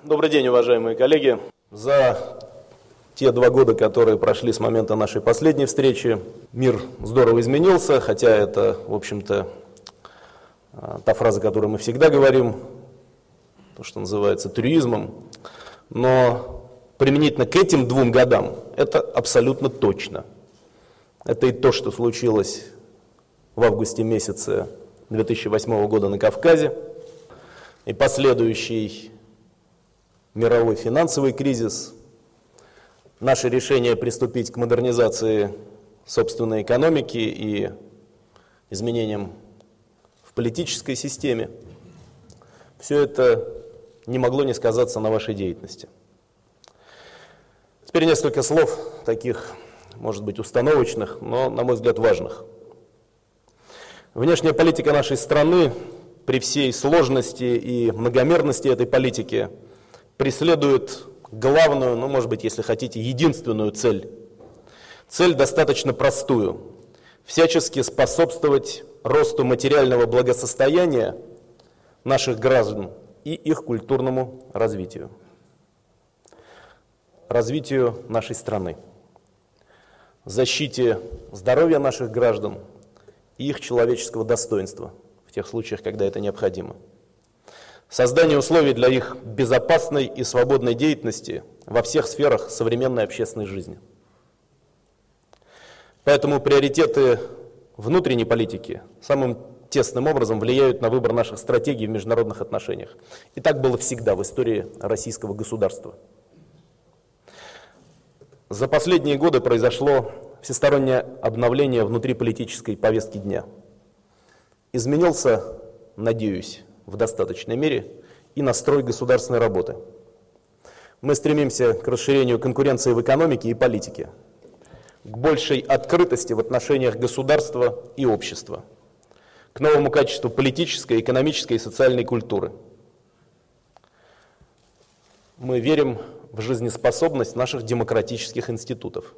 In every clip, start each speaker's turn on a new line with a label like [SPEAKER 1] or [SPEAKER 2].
[SPEAKER 1] Добрый день, уважаемые коллеги. За те 2 года, которые прошли с момента нашей последней встречи, мир здорово изменился, хотя это, в общем-то, та фраза, которую мы всегда говорим, то, что называется трюизмом, но применительно к этим 2 годам это абсолютно точно. Это и то, что случилось в августе месяце 2008 года на Кавказе, и последующий мировой финансовый кризис, наше решение приступить к модернизации собственной экономики и изменениям в политической системе, все это не могло не сказаться на вашей деятельности. Теперь несколько слов, таких, может быть, установочных, но, на мой взгляд, важных. Внешняя политика нашей страны, при всей сложности и многомерности этой политики, преследует главную, может быть, если хотите, единственную цель. Цель достаточно простую – всячески способствовать росту материального благосостояния наших граждан и их культурному развитию. Развитию нашей страны, защите здоровья наших граждан и их человеческого достоинства в тех случаях, когда это необходимо. Создание условий для их безопасной и свободной деятельности во всех сферах современной общественной жизни. Поэтому приоритеты внутренней политики самым тесным образом влияют на выбор наших стратегий в международных отношениях. И так было всегда в истории российского государства. За последние годы произошло всестороннее обновление внутриполитической повестки дня. Изменился, надеюсь, в достаточной мере и настрой государственной работы. Мы стремимся к расширению конкуренции в экономике и политике, к большей открытости в отношениях государства и общества, к новому качеству политической, экономической и социальной культуры. Мы верим в жизнеспособность наших демократических институтов,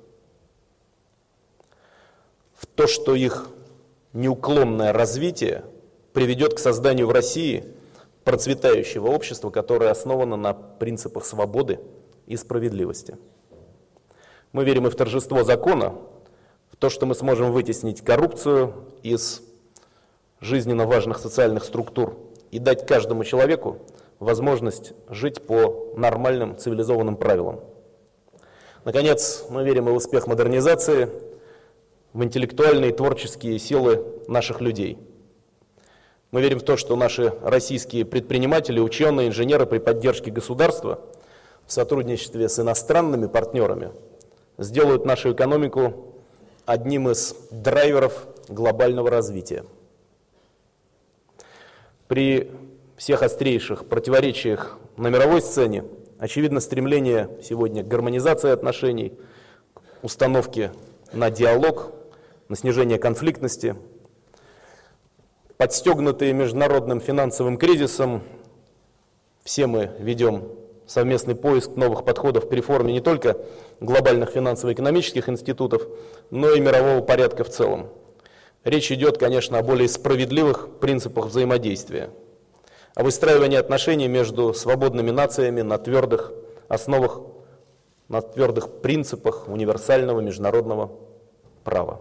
[SPEAKER 1] в то, что их неуклонное развитие приведет к созданию в России процветающего общества, которое основано на принципах свободы и справедливости. Мы верим и в торжество закона, в то, что мы сможем вытеснить коррупцию из жизненно важных социальных структур и дать каждому человеку возможность жить по нормальным цивилизованным правилам. Наконец, мы верим и в успех модернизации, в интеллектуальные и творческие силы наших людей. Мы верим в то, что наши российские предприниматели, ученые, инженеры при поддержке государства в сотрудничестве с иностранными партнерами сделают нашу экономику одним из драйверов глобального развития. При всех острейших противоречиях на мировой сцене очевидно стремление сегодня к гармонизации отношений, к установке на диалог, на снижение конфликтности. Подстегнутые международным финансовым кризисом, все мы ведем совместный поиск новых подходов к реформе не только глобальных финансово-экономических институтов, но и мирового порядка в целом. Речь идет, конечно, о более справедливых принципах взаимодействия, о выстраивании отношений между свободными нациями на твердых основах, на твердых принципах универсального международного права.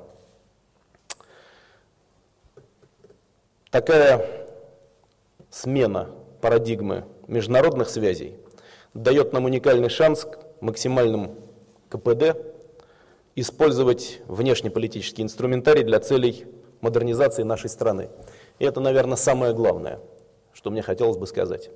[SPEAKER 1] Такая смена парадигмы международных связей дает нам уникальный шанс к максимальному КПД использовать внешнеполитический инструментарий для целей модернизации нашей страны. И это, наверное, самое главное, что мне хотелось бы сказать.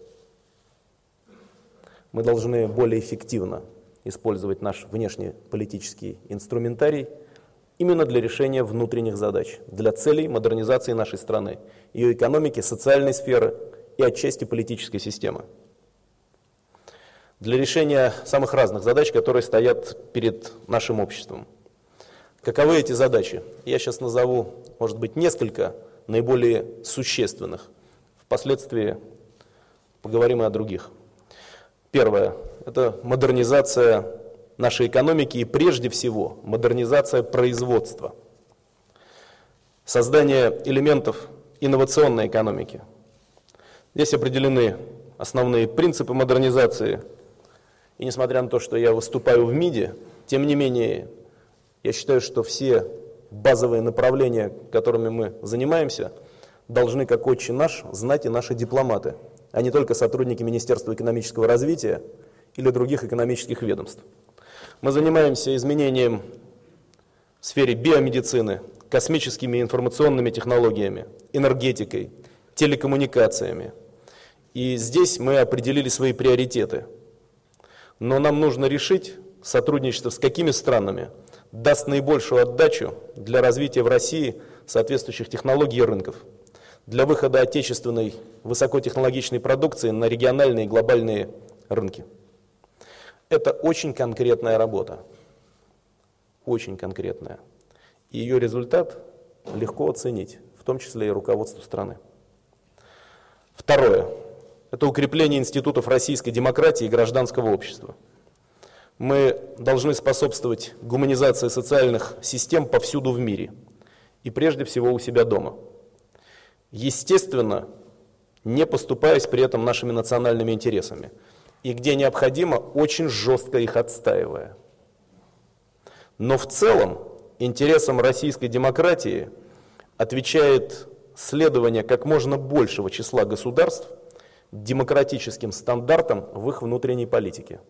[SPEAKER 1] Мы должны более эффективно использовать наш внешнеполитический инструментарий именно для решения внутренних задач, для целей модернизации нашей страны, ее экономики, социальной сферы и отчасти политической системы. Для решения самых разных задач, которые стоят перед нашим обществом. Каковы эти задачи? Я сейчас назову, может быть, несколько наиболее существенных. Впоследствии поговорим и о других. Первое – это модернизация нашей экономики и прежде всего модернизация производства. Создание элементов инновационной экономики. Здесь определены основные принципы модернизации. И несмотря на то, что я выступаю в МИДе, тем не менее, я считаю, что все базовые направления, которыми мы занимаемся, должны, как отче наш, знать и наши дипломаты, а не только сотрудники Министерства экономического развития или других экономических ведомств. Мы занимаемся изменением в сфере биомедицины, космическими и информационными технологиями, энергетикой, телекоммуникациями. И здесь мы определили свои приоритеты. Но нам нужно решить, сотрудничество с какими странами даст наибольшую отдачу для развития в России соответствующих технологий и рынков, для выхода отечественной высокотехнологичной продукции на региональные и глобальные рынки. Это очень конкретная работа, очень конкретная. И ее результат легко оценить, в том числе и руководству страны. Второе. Это укрепление институтов российской демократии и гражданского общества. Мы должны способствовать гуманизации социальных систем повсюду в мире, и прежде всего у себя дома. Естественно, не поступаясь при этом нашими национальными интересами, и где необходимо, очень жестко их отстаивая. Но в целом интересам российской демократии отвечает следование как можно большего числа государств демократическим стандартам в их внутренней политике.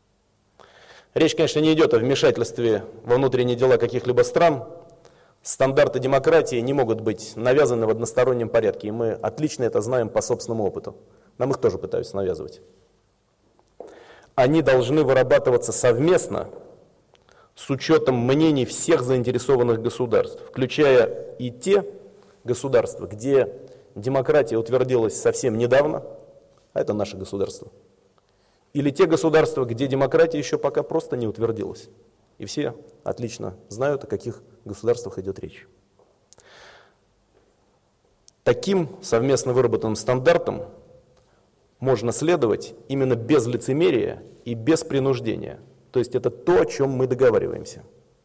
[SPEAKER 1] Речь, конечно, не идет о вмешательстве во внутренние дела каких-либо стран. Стандарты демократии не могут быть навязаны в одностороннем порядке, и мы отлично это знаем по собственному опыту. Нам их тоже пытаются навязывать. Они должны вырабатываться совместно с учетом мнений всех заинтересованных государств, включая и те государства, где демократия утвердилась совсем недавно, а это наше государство, или те государства, где демократия еще пока просто не утвердилась. И все отлично знают, о каких государствах идет речь. Таким совместно выработанным стандартам можно следовать именно без лицемерия и без принуждения. То есть это то, о чем мы договариваемся.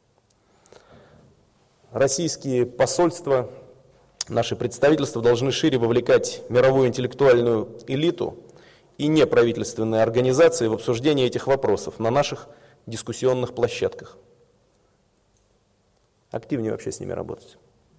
[SPEAKER 1] Российские посольства, наши представительства должны шире вовлекать мировую интеллектуальную элиту и неправительственные организации в обсуждение этих вопросов на наших дискуссионных площадках. Активнее вообще с ними работать.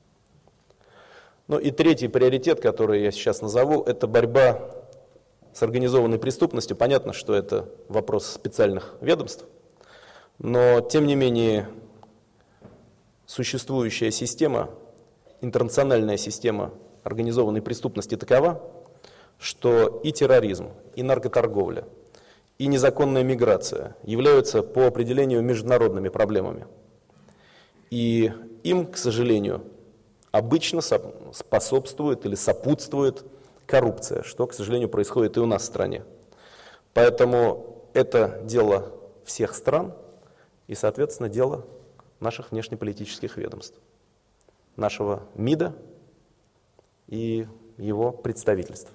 [SPEAKER 1] Ну и третий приоритет, который я сейчас назову, это борьба с организованной преступностью. Понятно, что это вопрос специальных ведомств, но тем не менее существующая система, интернациональная система организованной преступности такова, что и терроризм, и наркоторговля, и незаконная миграция являются по определению международными проблемами. И им, к сожалению, обычно способствует или сопутствует коррупция, что, к сожалению, происходит и у нас в стране. Поэтому это дело всех стран и, соответственно, дело наших внешнеполитических ведомств, нашего МИДа и его представительств.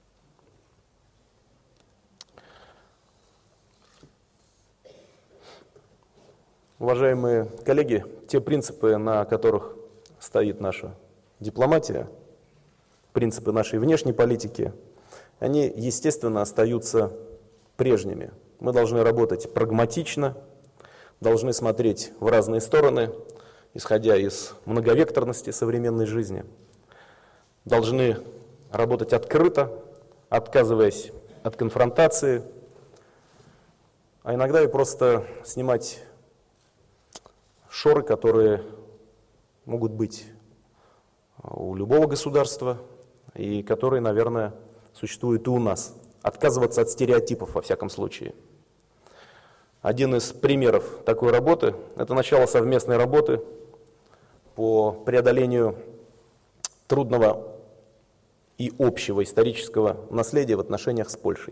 [SPEAKER 1] Уважаемые коллеги, те принципы, на которых стоит наша дипломатия, принципы нашей внешней политики, они, естественно, остаются прежними. Мы должны работать прагматично, должны смотреть в разные стороны, исходя из многовекторности современной жизни, должны работать открыто, отказываясь от конфронтации, а иногда и просто снимать шоры, которые могут быть у любого государства и которые, наверное, существуют и у нас. Отказываться от стереотипов, во всяком случае. Один из примеров такой работы – это начало совместной работы по преодолению трудного и общего исторического наследия в отношениях с Польшей.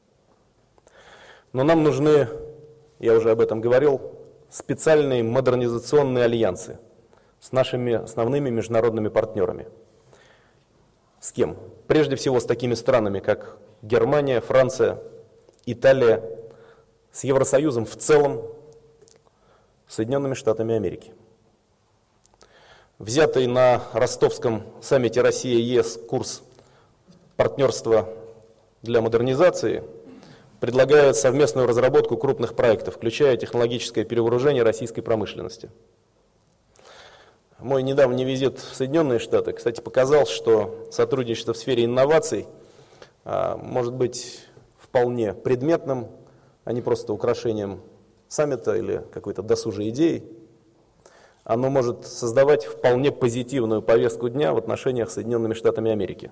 [SPEAKER 1] Но нам нужны, я уже об этом говорил, специальные модернизационные альянсы с нашими основными международными партнерами. С кем? Прежде всего с такими странами, как Германия, Франция, Италия, с Евросоюзом в целом, Соединенными Штатами Америки. Взятый на ростовском саммите Россия-ЕС курс партнерства для модернизации предлагает совместную разработку крупных проектов, включая технологическое перевооружение российской промышленности. Мой недавний визит в Соединенные Штаты, кстати, показал, что сотрудничество в сфере инноваций может быть вполне предметным, а не просто украшением саммита или какой-то досужей идеей. Оно может создавать вполне позитивную повестку дня в отношениях с Соединенными Штатами Америки.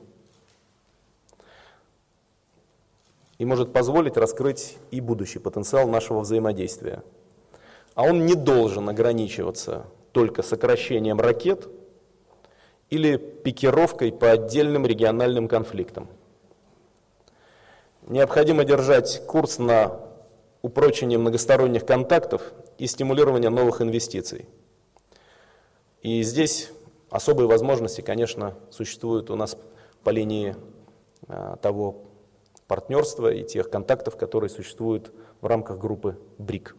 [SPEAKER 1] И может позволить раскрыть и будущий потенциал нашего взаимодействия. А он не должен ограничиваться только сокращением ракет или пикировкой по отдельным региональным конфликтам. Необходимо держать курс на упрочение многосторонних контактов и стимулирование новых инвестиций. И здесь особые возможности, конечно, существуют у нас по линии того партнерства и тех контактов, которые существуют в рамках группы БРИК.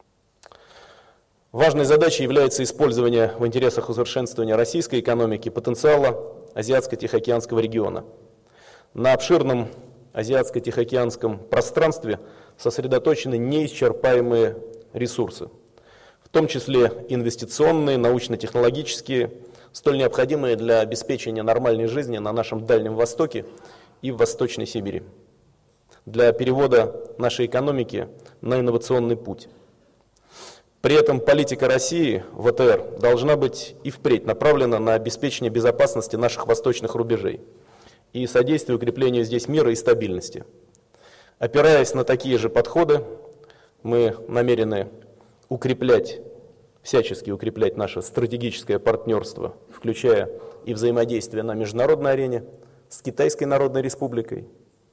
[SPEAKER 1] Важной задачей является использование в интересах усовершенствования российской экономики потенциала Азиатско-Тихоокеанского региона. На обширном Азиатско-Тихоокеанском пространстве сосредоточены неисчерпаемые ресурсы, в том числе инвестиционные, научно-технологические, столь необходимые для обеспечения нормальной жизни на нашем Дальнем Востоке и в Восточной Сибири, для перевода нашей экономики на инновационный путь. При этом политика России, ВТР, должна быть и впредь направлена на обеспечение безопасности наших восточных рубежей и содействие укреплению здесь мира и стабильности. Опираясь на такие же подходы, мы намерены всячески укреплять наше стратегическое партнерство, включая и взаимодействие на международной арене с Китайской Народной Республикой,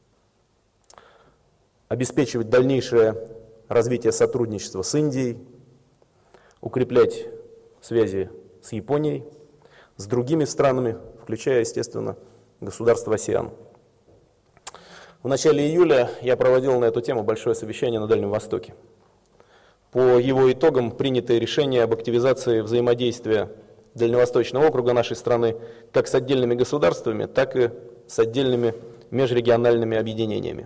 [SPEAKER 1] обеспечивать дальнейшее развитие сотрудничества с Индией, укреплять связи с Японией, с другими странами, включая, естественно, государства АСЕАН. В начале июля я проводил на эту тему большое совещание на Дальнем Востоке. По его итогам принято решение об активизации взаимодействия Дальневосточного округа нашей страны как с отдельными государствами, так и с отдельными межрегиональными объединениями.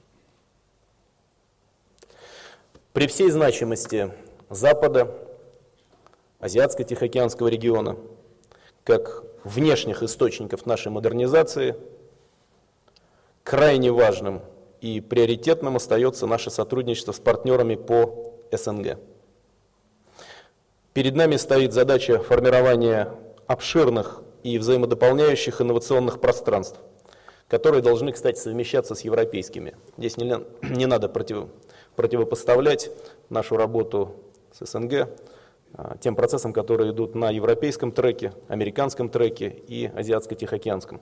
[SPEAKER 1] При всей значимости Запада, Азиатско-Тихоокеанского региона, как внешних источников нашей модернизации, крайне важным и приоритетным остается наше сотрудничество с партнерами по СНГ. Перед нами стоит задача формирования обширных и взаимодополняющих инновационных пространств, которые должны, кстати, совмещаться с европейскими. Здесь не надо противопоставлять нашу работу с СНГ тем процессам, которые идут на европейском треке, американском треке и азиатско-тихоокеанском.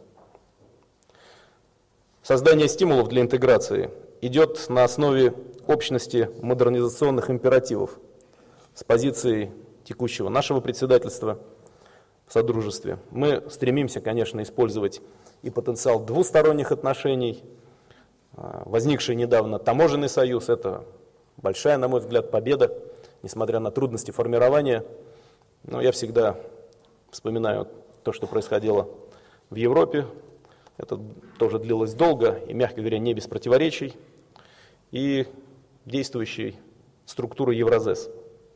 [SPEAKER 1] Создание стимулов для интеграции идет на основе общности модернизационных императивов с позиции текущего нашего председательства в Содружестве. Мы стремимся, конечно, использовать и потенциал двусторонних отношений. Возникший недавно таможенный союз – это большая, на мой взгляд, победа, несмотря на трудности формирования. Но я всегда вспоминаю то, что происходило в Европе. Это тоже длилось долго и, мягко говоря, не без противоречий. И действующей структуры Евразес.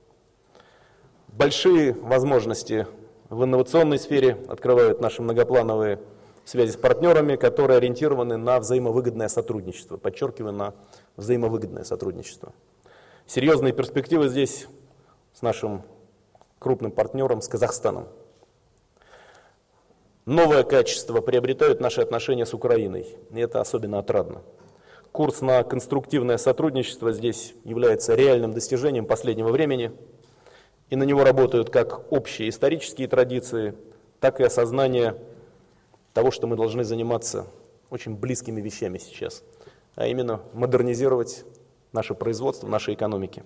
[SPEAKER 1] Большие возможности в инновационной сфере открывают наши многоплановые связи с партнерами, которые ориентированы на взаимовыгодное сотрудничество. Подчеркиваю, на взаимовыгодное сотрудничество. Серьезные перспективы здесь с нашим крупным партнером, с Казахстаном. Новое качество приобретают наши отношения с Украиной, и это особенно отрадно. Курс на конструктивное сотрудничество здесь является реальным достижением последнего времени, и на него работают как общие исторические традиции, так и осознание того, что мы должны заниматься очень близкими вещами сейчас, а именно модернизировать наше производство, наши экономики.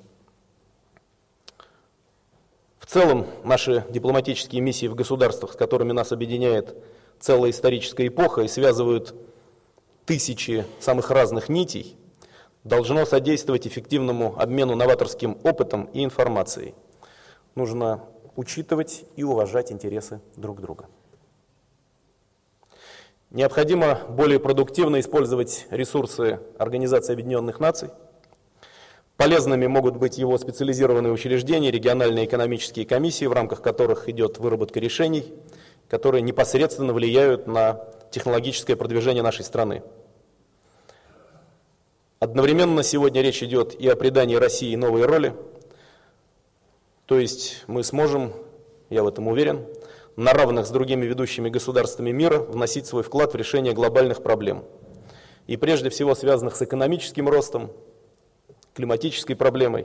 [SPEAKER 1] В целом, наши дипломатические миссии в государствах, с которыми нас объединяет целая историческая эпоха и связывают тысячи самых разных нитей, должно содействовать эффективному обмену новаторским опытом и информацией. Нужно учитывать и уважать интересы друг друга. Необходимо более продуктивно использовать ресурсы Организации Объединенных Наций. Полезными могут быть его специализированные учреждения, региональные экономические комиссии, в рамках которых идет выработка решений, которые непосредственно влияют на технологическое продвижение нашей страны. Одновременно сегодня речь идет и о придании России новой роли, то есть мы сможем, я в этом уверен, на равных с другими ведущими государствами мира вносить свой вклад в решение глобальных проблем. И прежде всего связанных с экономическим ростом, климатической проблемой.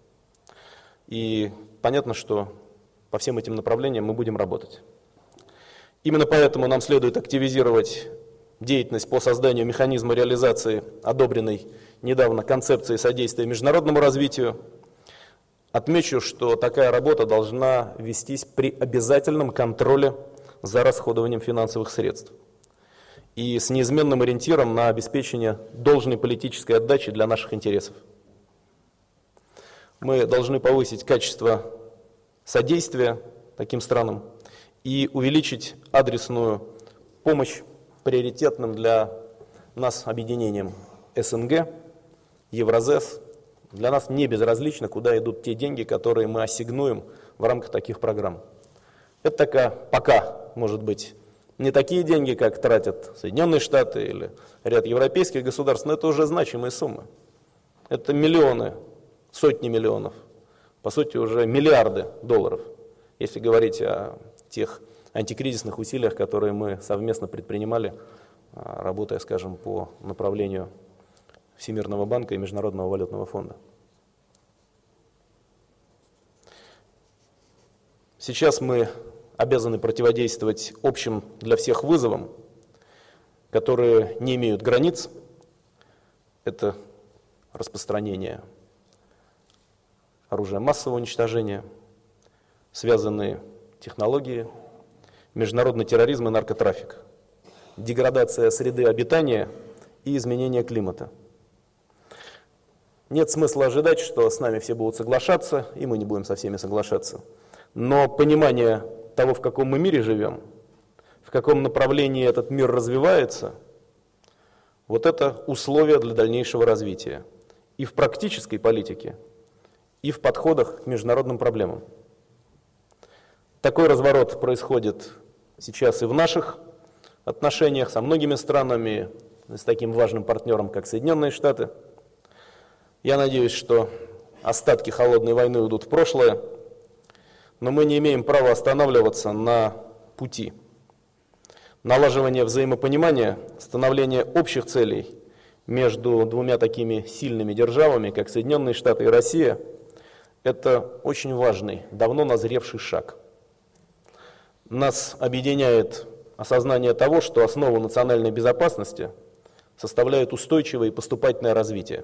[SPEAKER 1] И понятно, что по всем этим направлениям мы будем работать. Именно поэтому нам следует активизировать деятельность по созданию механизма реализации одобренной недавно концепции содействия международному развитию. Отмечу, что такая работа должна вестись при обязательном контроле за расходованием финансовых средств и с неизменным ориентиром на обеспечение должной политической отдачи для наших интересов. Мы должны повысить качество содействия таким странам и увеличить адресную помощь приоритетным для нас объединением СНГ, Евразес. Для нас не безразлично, куда идут те деньги, которые мы ассигнуем в рамках таких программ. Это пока, может быть, не такие деньги, как тратят Соединенные Штаты или ряд европейских государств, но это уже значимые суммы. Это миллионы, сотни миллионов, по сути уже миллиарды долларов, если говорить о тех антикризисных усилиях, которые мы совместно предпринимали, работая, скажем, по направлению Всемирного банка и Международного валютного фонда. Сейчас мы обязаны противодействовать общим для всех вызовам, которые не имеют границ. Это распространение оружия массового уничтожения, связанные технологии, международный терроризм и наркотрафик, деградация среды обитания и изменение климата. Нет смысла ожидать, что с нами все будут соглашаться, и мы не будем со всеми соглашаться. Но понимание того, в каком мы мире живем, в каком направлении этот мир развивается, вот это условия для дальнейшего развития и в практической политике, и в подходах к международным проблемам. Такой разворот происходит сейчас и в наших отношениях со многими странами, с таким важным партнером, как Соединенные Штаты. Я надеюсь, что остатки холодной войны уйдут в прошлое, но мы не имеем права останавливаться на пути. Налаживание взаимопонимания, становление общих целей между двумя такими сильными державами, как Соединенные Штаты и Россия, это очень важный, давно назревший шаг. Нас объединяет осознание того, что основу национальной безопасности составляет устойчивое и поступательное развитие.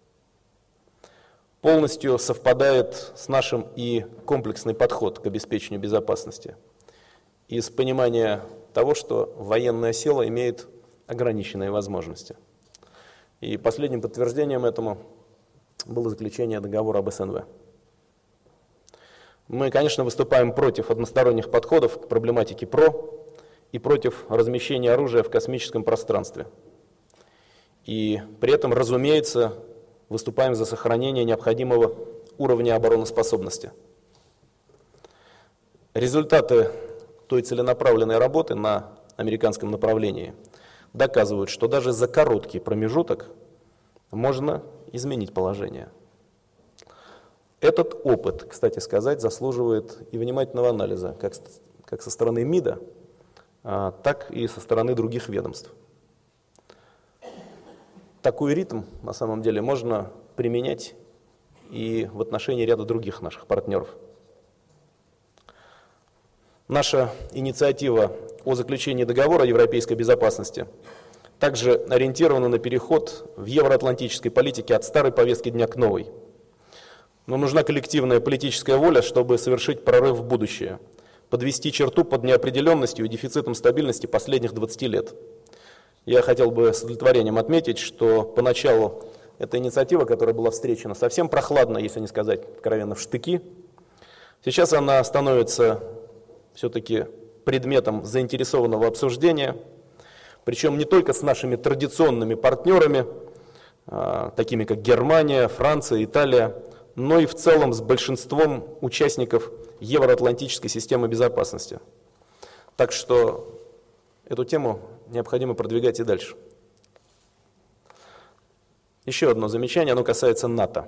[SPEAKER 1] Полностью совпадает с нашим и комплексный подход к обеспечению безопасности. Из понимания того, что военная сила имеет ограниченные возможности. И последним подтверждением этому было заключение договора об СНВ. Мы, конечно, выступаем против односторонних подходов к проблематике ПРО и против размещения оружия в космическом пространстве. И при этом, разумеется, выступаем за сохранение необходимого уровня обороноспособности. Результаты той целенаправленной работы на американском направлении доказывают, что даже за короткий промежуток можно изменить положение. Этот опыт, кстати сказать, заслуживает и внимательного анализа, как со стороны МИДа, так и со стороны других ведомств. Такой ритм, на самом деле, можно применять и в отношении ряда других наших партнеров. Наша инициатива о заключении договора о европейской безопасности также ориентирована на переход в евроатлантической политике от старой повестки дня к новой. Но нужна коллективная политическая воля, чтобы совершить прорыв в будущее, подвести черту под неопределенностью и дефицитом стабильности последних 20 лет. Я хотел бы с удовлетворением отметить, что поначалу эта инициатива, которая была встречена совсем прохладно, если не сказать откровенно в штыки, сейчас она становится все-таки предметом заинтересованного обсуждения. Причем не только с нашими традиционными партнерами, такими как Германия, Франция, Италия, но и в целом с большинством участников евроатлантической системы безопасности. Так что эту тему необходимо продвигать и дальше. Еще одно замечание, оно касается НАТО.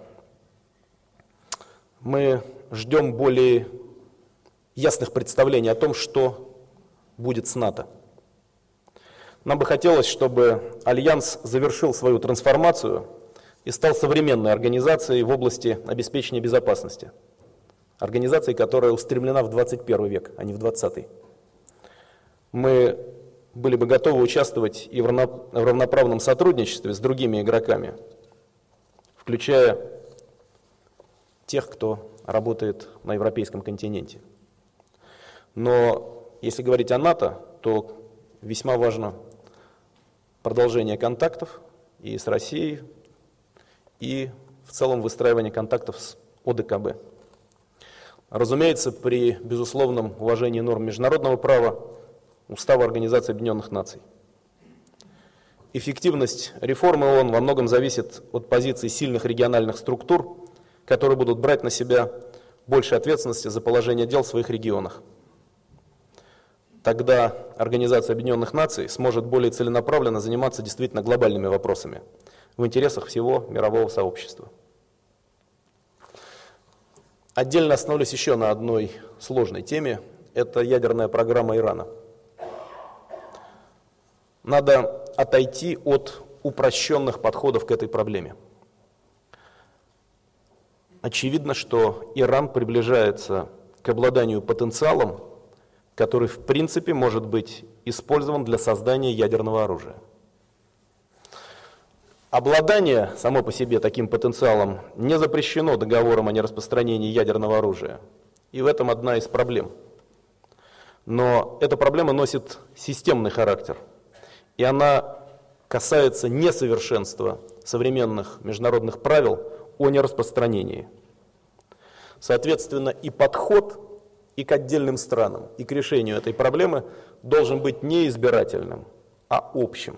[SPEAKER 1] Мы ждем более ясных представлений о том, что будет с НАТО. Нам бы хотелось, чтобы Альянс завершил свою трансформацию и стал современной организацией в области обеспечения безопасности. Организацией, которая устремлена в 21 век, а не в 20. Мы были бы готовы участвовать и в равноправном сотрудничестве с другими игроками, включая тех, кто работает на европейском континенте. Но если говорить о НАТО, то весьма важно продолжение контактов и с Россией, и в целом выстраивание контактов с ОДКБ. Разумеется, при безусловном уважении норм международного права, Устава Организации Объединенных Наций. Эффективность реформы ООН во многом зависит от позиций сильных региональных структур, которые будут брать на себя больше ответственности за положение дел в своих регионах. Тогда Организация Объединенных Наций сможет более целенаправленно заниматься действительно глобальными вопросами в интересах всего мирового сообщества. Отдельно остановлюсь еще на одной сложной теме. Это ядерная программа Ирана. Надо отойти от упрощенных подходов к этой проблеме. Очевидно, что Иран приближается к обладанию потенциалом, который в принципе может быть использован для создания ядерного оружия. Обладание само по себе таким потенциалом не запрещено договором о нераспространении ядерного оружия. И в этом одна из проблем. Но эта проблема носит системный характер. И она касается несовершенства современных международных правил о нераспространении. Соответственно, и подход и к отдельным странам, и к решению этой проблемы должен быть не избирательным, а общим.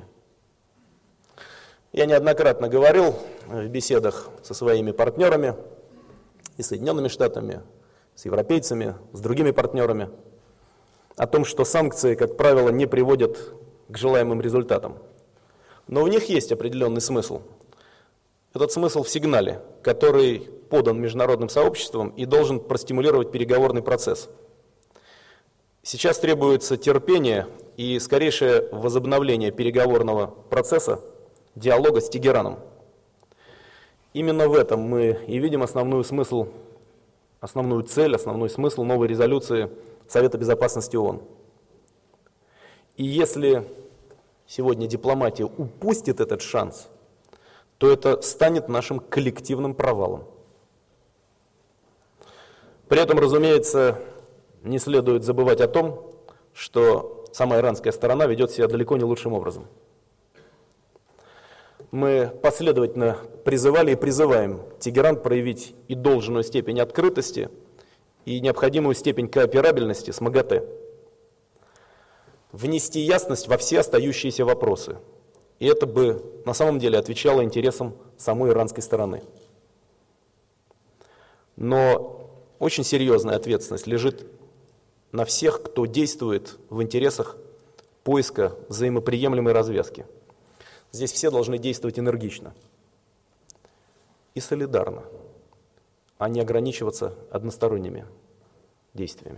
[SPEAKER 1] Я неоднократно говорил в беседах со своими партнерами, и с Соединенными Штатами, с европейцами, с другими партнерами, о том, что санкции, как правило, не приводят к желаемым результатам. Но в них есть определенный смысл. Этот смысл в сигнале, который подан международным сообществом и должен простимулировать переговорный процесс. Сейчас требуется терпение и скорейшее возобновление переговорного процесса, диалога с Тегераном. Именно в этом мы и видим основной смысл, основную цель, основной смысл новой резолюции Совета Безопасности ООН. И если сегодня дипломатия упустит этот шанс, то это станет нашим коллективным провалом. При этом, разумеется, не следует забывать о том, что сама иранская сторона ведет себя далеко не лучшим образом. Мы последовательно призывали и призываем Тегеран проявить и должную степень открытости, и необходимую степень кооперабельности с МАГАТЭ. Внести ясность во все остающиеся вопросы. И это бы на самом деле отвечало интересам самой иранской стороны. Но очень серьезная ответственность лежит на всех, кто действует в интересах поиска взаимоприемлемой развязки. Здесь все должны действовать энергично и солидарно, а не ограничиваться односторонними действиями.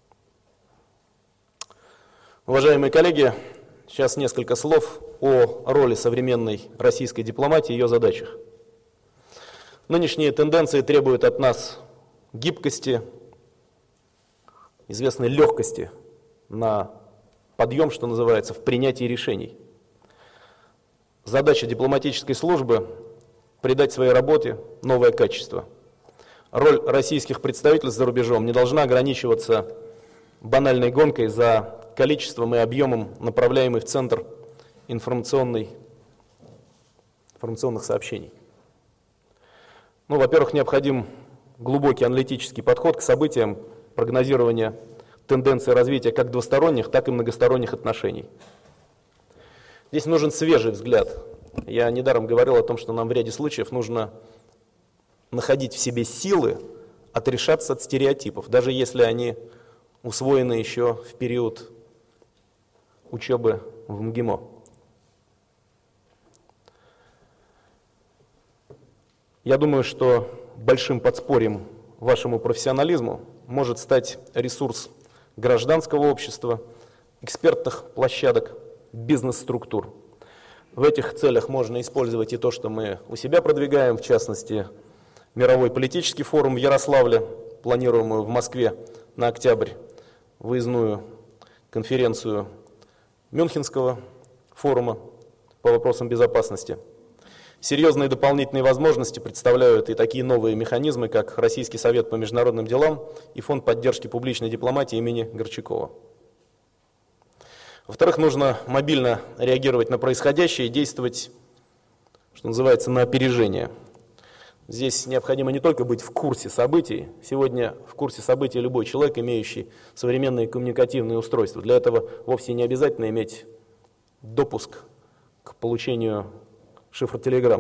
[SPEAKER 1] Уважаемые коллеги, сейчас несколько слов о роли современной российской дипломатии и ее задачах. Нынешние тенденции требуют от нас гибкости, известной легкости на подъем, что называется, в принятии решений. Задача дипломатической службы – придать своей работе новое качество. Роль российских представительств за рубежом не должна ограничиваться банальной гонкой за количеством и объемом направляемых в центр информационных сообщений. Во-первых, необходим глубокий аналитический подход к событиям, прогнозирования тенденций развития как двусторонних, так и многосторонних отношений. Здесь нужен свежий взгляд. Я недаром говорил о том, что нам в ряде случаев нужно находить в себе силы отрешаться от стереотипов, даже если они усвоены еще в период учебы в МГИМО. Я думаю, что большим подспорьем вашему профессионализму может стать ресурс гражданского общества, экспертных площадок, бизнес-структур. В этих целях можно использовать и то, что мы у себя продвигаем, в частности, мировой политический форум в Ярославле, планируемую в Москве на октябрь, выездную конференцию Мюнхенского форума по вопросам безопасности. Серьезные дополнительные возможности представляют и такие новые механизмы, как Российский совет по международным делам и Фонд поддержки публичной дипломатии имени Горчакова. Во-вторых, нужно мобильно реагировать на происходящее и действовать, что называется, на опережение. Здесь необходимо не только быть в курсе событий. Сегодня в курсе событий любой человек, имеющий современные коммуникативные устройства. Для этого вовсе не обязательно иметь допуск к получению шифр Telegram.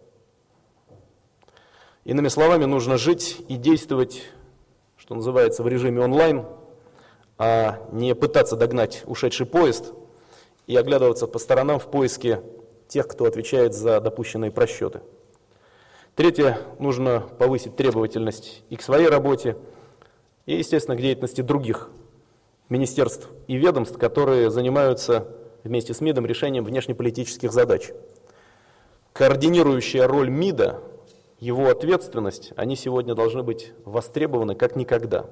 [SPEAKER 1] Иными словами, нужно жить и действовать, что называется, в режиме онлайн, а не пытаться догнать ушедший поезд и оглядываться по сторонам в поиске тех, кто отвечает за допущенные просчеты. Третье, нужно повысить требовательность и к своей работе, и, естественно, к деятельности других министерств и ведомств, которые занимаются вместе с МИДом решением внешнеполитических задач. Координирующая роль МИДа, его ответственность, они сегодня должны быть востребованы как никогда.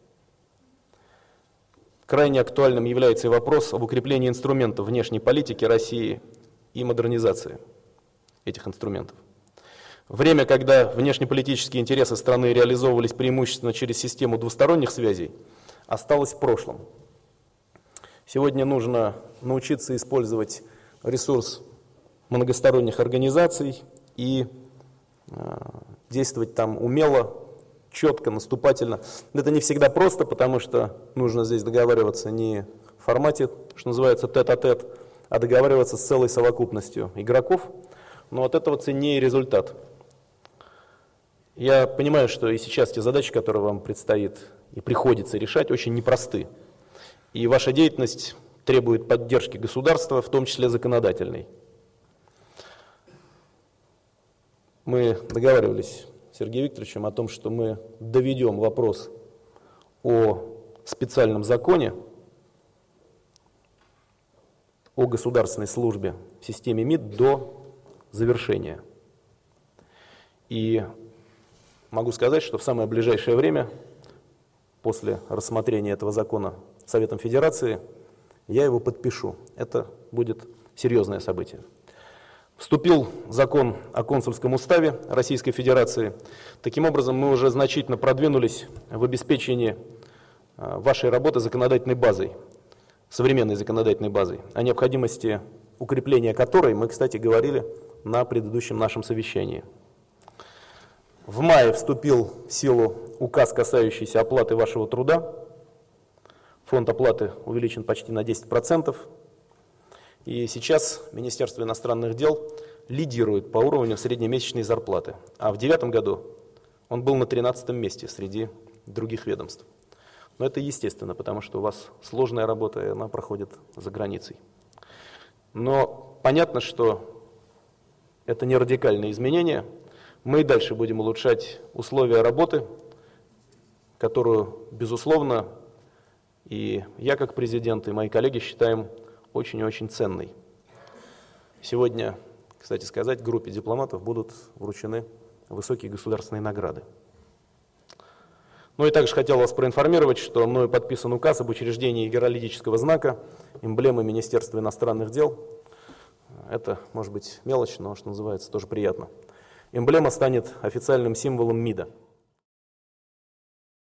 [SPEAKER 1] Крайне актуальным является и вопрос об укреплении инструментов внешней политики России и модернизации этих инструментов. Время, когда внешнеполитические интересы страны реализовывались преимущественно через систему двусторонних связей, осталось в прошлом. Сегодня нужно научиться использовать ресурс многосторонних организаций и действовать там умело, четко, наступательно. Это не всегда просто, потому что нужно здесь договариваться не в формате, что называется, тет-а-тет, а договариваться с целой совокупностью игроков, но от этого ценнее результат. Я понимаю, что и сейчас те задачи, которые вам предстоит и приходится решать, очень непросты. И ваша деятельность требует поддержки государства, в том числе законодательной. Мы договаривались с Сергеем Викторовичем о том, что мы доведем вопрос о специальном законе о государственной службе в системе МИД до завершения. И могу сказать, что в самое ближайшее время, после рассмотрения этого закона Советом Федерации, я его подпишу. Это будет серьезное событие. Вступил закон о консульском уставе Российской Федерации. Таким образом, мы уже значительно продвинулись в обеспечении вашей работы законодательной базой, современной законодательной базой, о необходимости укрепления которой мы, кстати, говорили на предыдущем нашем совещании. В мае вступил в силу указ, касающийся оплаты вашего труда. Фонд оплаты увеличен почти на 10%. И сейчас Министерство иностранных дел лидирует по уровню среднемесячной зарплаты. А в 2009 году он был на 13-м месте среди других ведомств. Но это естественно, потому что у вас сложная работа, и она проходит за границей. Но понятно, что это не радикальные изменения. Мы и дальше будем улучшать условия работы, которую, безусловно, и я как президент, и мои коллеги считаем очень и очень ценной. Сегодня, кстати сказать, группе дипломатов будут вручены высокие государственные награды. Ну и также хотел вас проинформировать, что мною подписан указ об учреждении геральдического знака, эмблемы Министерства иностранных дел. Это, может быть, мелочь, но, что называется, тоже приятно. Эмблема станет официальным символом МИДа.